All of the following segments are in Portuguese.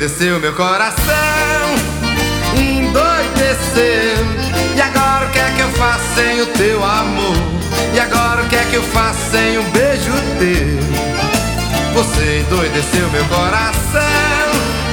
endoideceu meu coração, endoideceu. E agora o que é que eu faço sem o teu amor? E agora o que é que eu faço sem um beijo teu? Você endoideceu meu coração,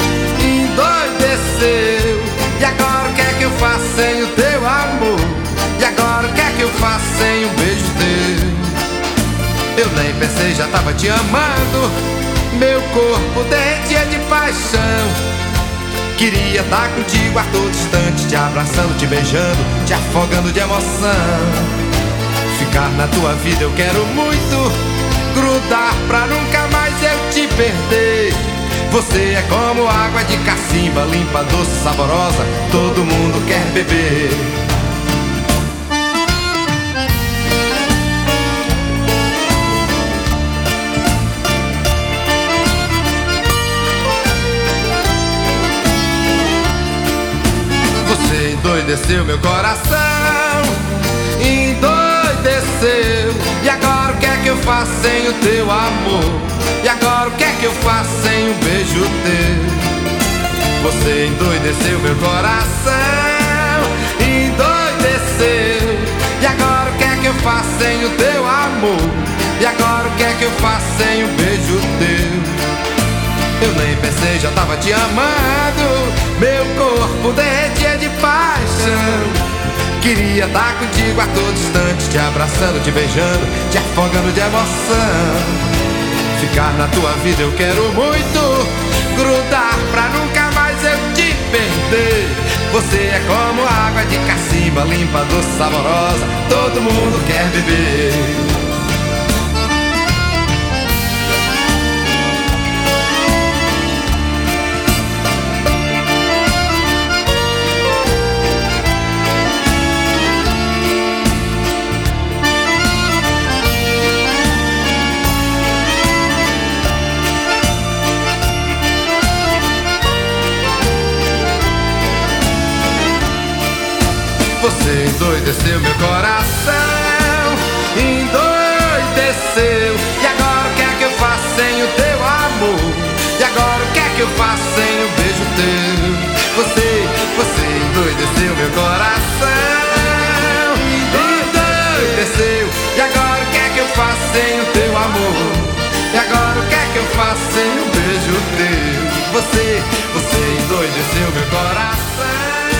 endoideceu. E agora o que é que eu faço sem o teu amor? E agora o que é que eu faço sem um beijo teu? Eu nem pensei, já tava te amando. Meu corpo derretia de paixão. Queria estar contigo a todo instante, te abraçando, te beijando, te afogando de emoção. Ficar na tua vida eu quero muito, grudar pra nunca mais eu te perder. Você é como água de cacimba, limpa, doce, saborosa, todo mundo quer beber. Você endoideceu meu coração, endoideceu. E agora o que é que eu faço sem o teu amor? E agora o que é que eu faço sem um beijo teu? Você endoideceu meu coração, endoideceu. E agora o que é que eu faço sem o teu amor? E agora o que é que eu faço sem um beijo teu? Eu nem pensei, já tava te amando. Meu corpo derretia de paixão. Queria estar contigo a todo instante, te abraçando, te beijando, te afogando de emoção. Ficar na tua vida eu quero muito, grudar pra nunca mais eu te perder. Você é como água de cacimba, limpa, doce, saborosa, todo mundo quer beber. Você endoideceu meu coração, endoideceu. E agora o que é que eu faço sem o teu amor? E agora o que é que eu faço sem um beijo teu? Você endoideceu meu coração, endoideceu. E agora o que é que eu faço sem o teu amor? E agora o que é que eu faço sem um beijo teu? Você endoideceu meu coração.